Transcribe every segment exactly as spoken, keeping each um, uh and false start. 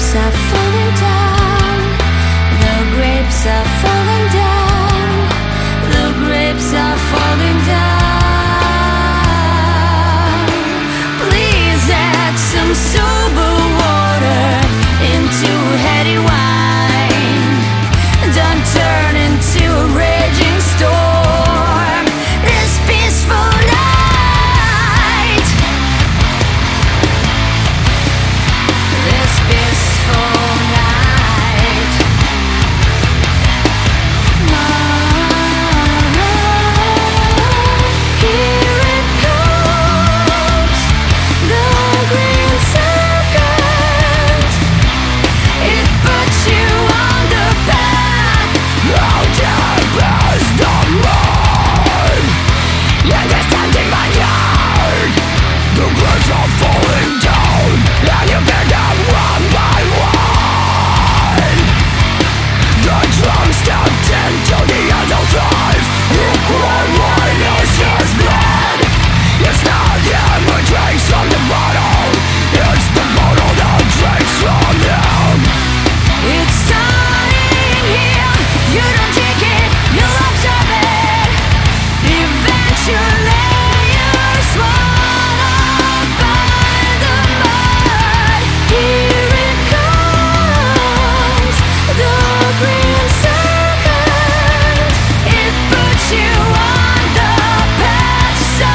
grapes are falling down. The grapes are falling down. The grapes are falling down. Please add some sober water into heady wine. Don't turn into a raging storm this peaceful night. This peaceful night. Oh, here it comes, the green serpent. It puts you on the path. How deep is the moon? It is tempting my heart. The grapes are falling down, and you pick them one by one. The drums stepped into the end of life. You cry witness his blood. It's not him who drinks from the bottle, it's the bottle that drinks from him. It's starting here. You don't drink it, you observe it. Eventually you're swallowed by the mud. Here it comes, the green serpent. It puts you on the path so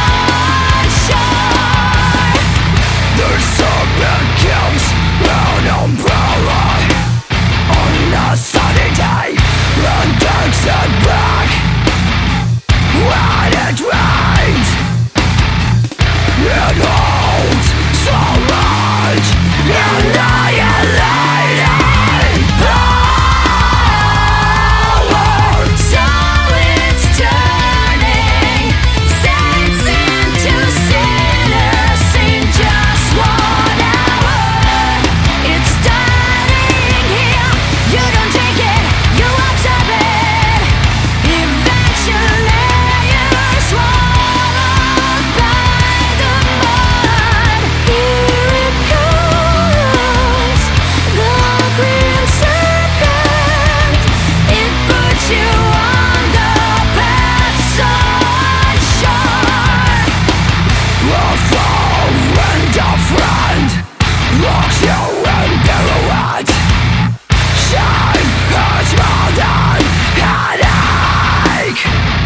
unsure. The serpent kills an umbrella on a sunny day and takes it back when it rains. It holds so much annihilating power. So it's turning saints into sinners in just one hour. It's starting here. You don't take it, you observe it. Eventually you're swallowed by the mud. Here it comes, the green serpent. It puts you on the path so unsure. A foe and a friend locks you in pirouette. Shame has round and headache.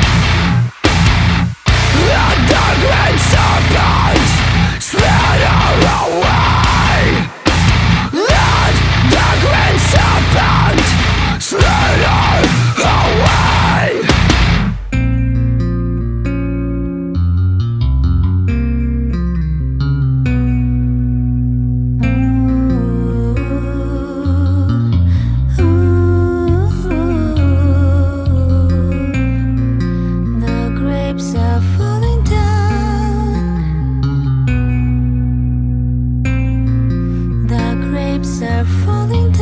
And the green serpent slither away. Let the green serpent slither away. The grapes are falling down. The grapes are falling down.